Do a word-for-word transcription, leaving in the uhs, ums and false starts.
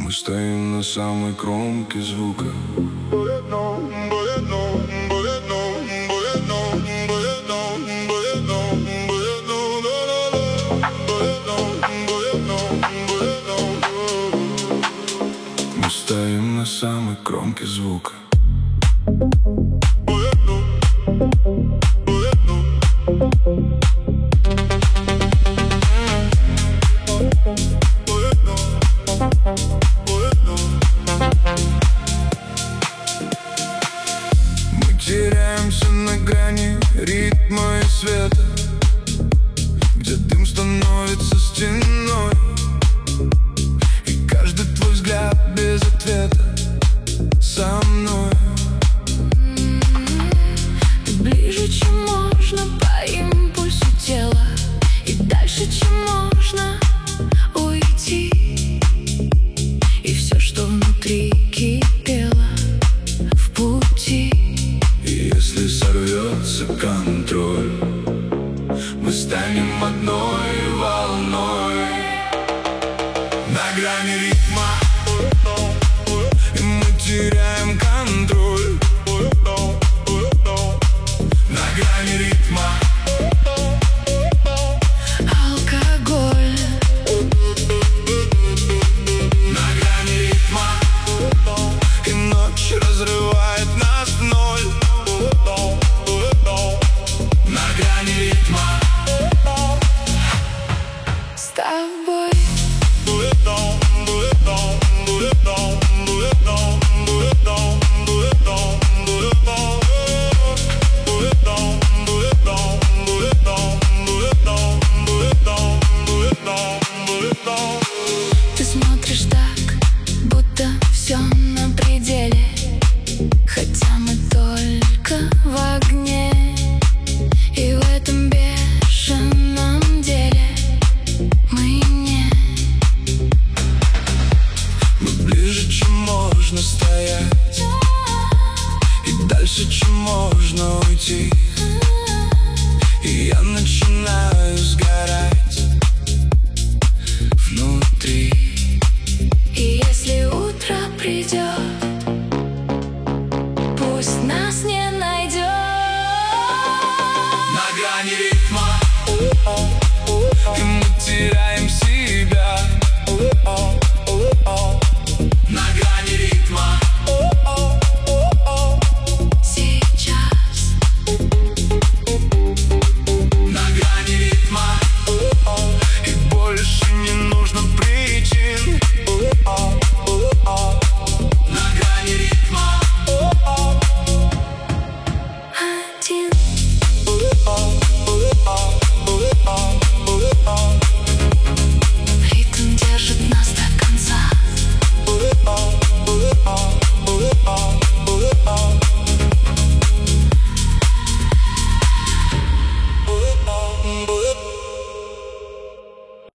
Мы стоим на самой кромке звука. Мы стоим на самой кромке звука. Мы теряемся на грани ритма и света, где дым становится стеной, и каждый твой взгляд без ответа со мной. Ты ближе, чем можно, по импульсу тела, и дальше, чем можно уйти. И все, что внутри кипело, в пути. И если сорвется контроль, мы станем одной волной на грани ритма, и мы теряем контроль на грани ритма. Алкоголь На грани ритма, и ночь разрывает нас в ноль. На грани ритма с тобой.